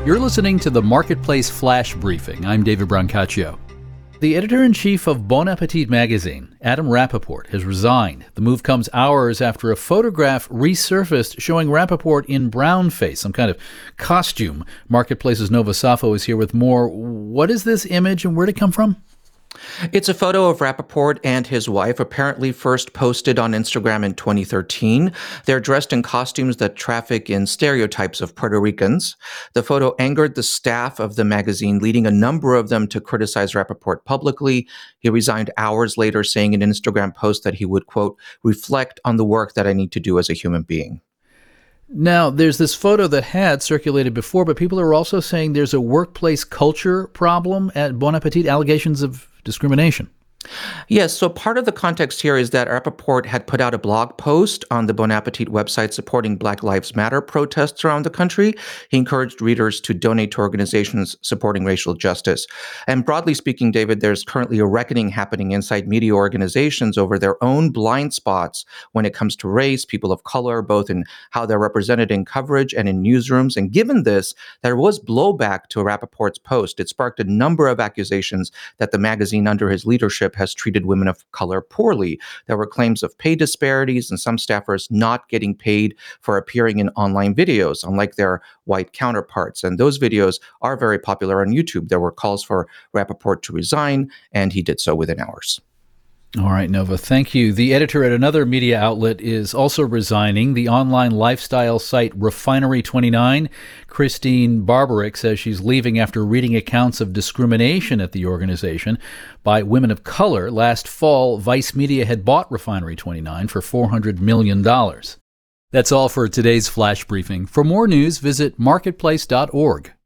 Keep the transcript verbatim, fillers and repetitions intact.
You're listening to the Marketplace Flash Briefing. I'm David Brancaccio. The editor-in-chief of Bon Appetit magazine, Adam Rapoport, has resigned. The move comes hours after a photograph resurfaced showing Rapoport in brownface, some kind of costume. Marketplace's Nova Safo is here with more. What is this image and where did it come from? It's a photo of Rapoport and his wife, apparently first posted on Instagram in twenty thirteen. They're dressed in costumes that traffic in stereotypes of Puerto Ricans. The photo angered the staff of the magazine, leading a number of them to criticize Rapoport publicly. He resigned hours later, saying in an Instagram post that he would, quote, reflect on the work that I need to do as a human being. Now, there's this photo that had circulated before, but people are also saying there's a workplace culture problem at Bon Appetit, allegations of discrimination. Yes, so part of the context here is that Rapoport had put out a blog post on the Bon Appetit website supporting Black Lives Matter protests around the country. He encouraged readers to donate to organizations supporting racial justice. And broadly speaking, David, there's currently a reckoning happening inside media organizations over their own blind spots when it comes to race, people of color, both in how they're represented in coverage and in newsrooms. And given this, there was blowback to Rapoport's post. It sparked a number of accusations that the magazine under his leadership has treated women of color poorly. There were claims of pay disparities and some staffers not getting paid for appearing in online videos, unlike their white counterparts. And those videos are very popular on YouTube. There were calls for Rapoport to resign, and he did so within hours. All right, Nova, thank you. The editor at another media outlet is also resigning. The online lifestyle site Refinery twenty-nine, Christine Barbarick, says she's leaving after reading accounts of discrimination at the organization by women of color. Last fall, Vice Media had bought Refinery twenty-nine for four hundred million dollars. That's all for today's Flash Briefing. For more news, visit marketplace dot org.